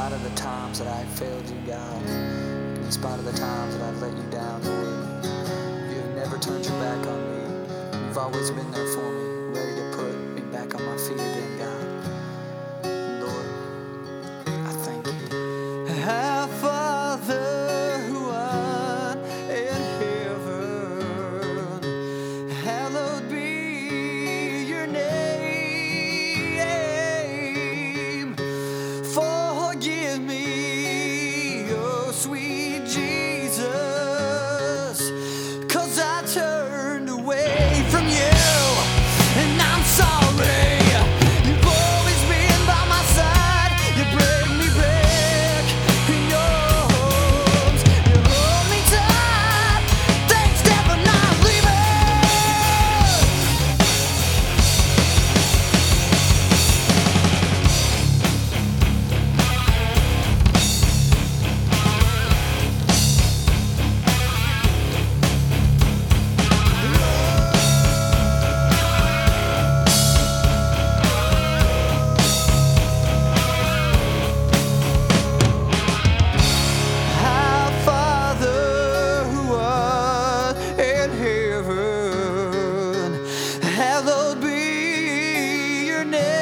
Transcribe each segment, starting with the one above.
spite of the times that I have failed you, God, in spite of the times that I've let you down, Lord, you have never turned your back on me. You've always been there for me, ready to put me back on my feet again, God. Lord, I thank you. Our Father who art in heaven, hallowed be your name. Forgive me, oh sweet Jesus, 'cause I turned away from you, and I'm sorry. You've always been by my side. You bring me back in your arms. You hold me tight. Thanks, never not leaving. Our Father who art in heaven, hallowed be your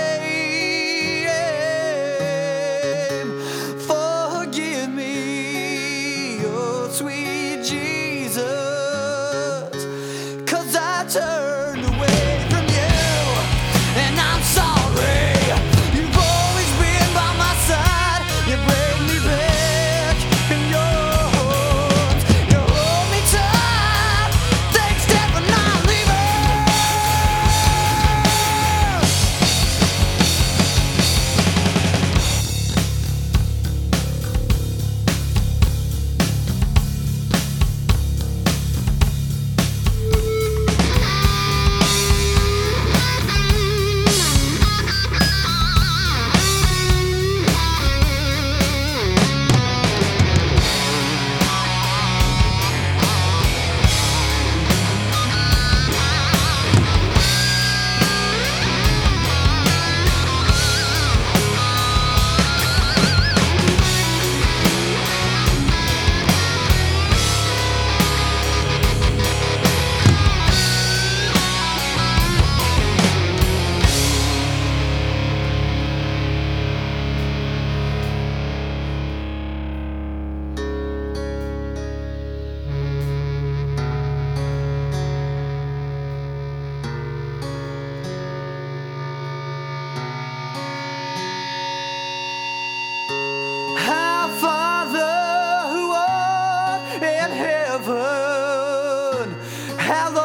name. Forgive me, oh sweet Jesus, 'cause I turned away from you, and I'm sorry. You've always been by my side. You bring me back in your arms. You hold me tight. Thanks, never not leaving. Our Father who art in heaven, hallowed